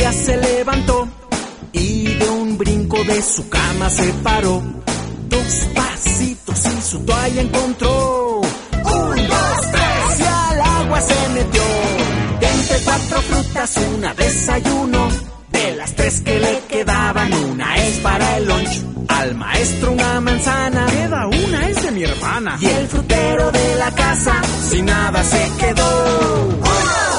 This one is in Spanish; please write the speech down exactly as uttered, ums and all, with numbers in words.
día se levantó y de un brinco de su cama se paró. Dos pasitos y su toalla encontró. Un, dos, tres y al agua se metió. De entre cuatro frutas una desayuno. De las tres que le quedaban, una es para el lunch. Al maestro una manzana. Queda una, es de mi hermana. Y el frutero de la casa sin nada se quedó. ¡Uno!